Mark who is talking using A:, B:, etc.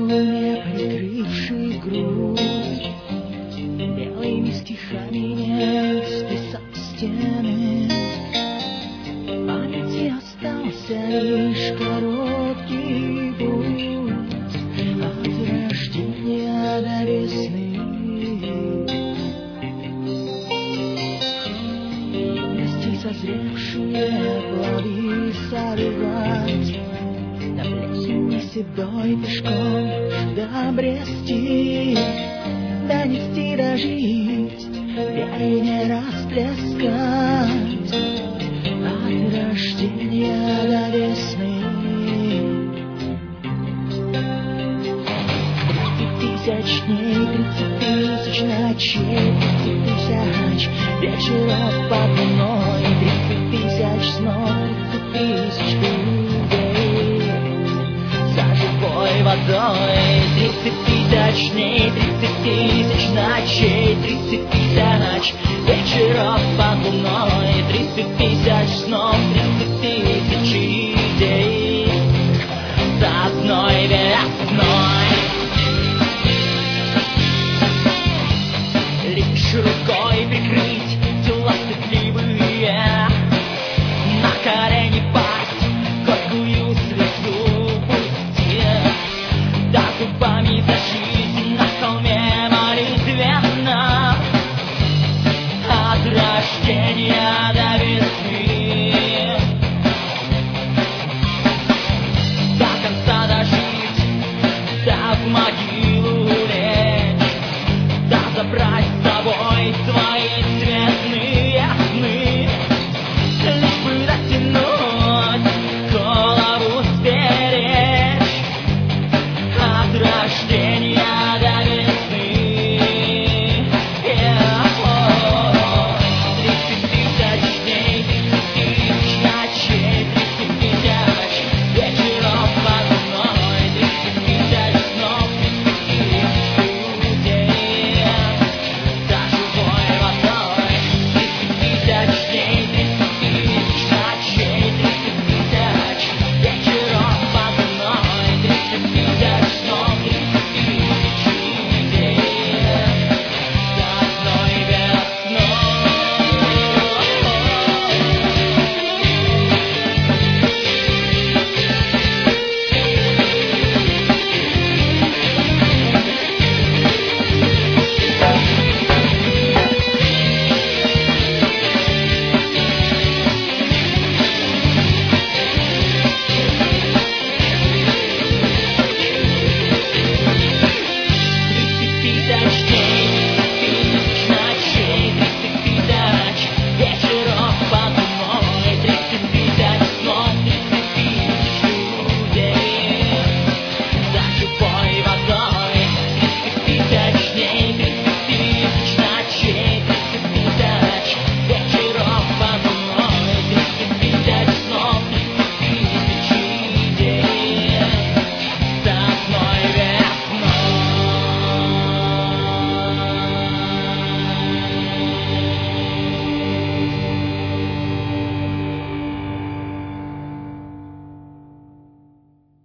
A: не прикрывший грудь, белыми стихами не списал стены. В памяти остался лишь короткий путь от рождения до весны. Юности созревшие плоды сорвать, на плесени седой пешком добрести, донести, дожить, веры не расплескать от рождения до весны. 30 тысяч дней, 30 тысяч ночей, 30 тысяч вечеров под луной, 30 тысяч снов, 30 тысяч людей за живой водой. 30 тысяч дней, 30 тысяч ночей, 30 тысяч вечеров под луной, 30 тысяч снов, 30 тысяч идей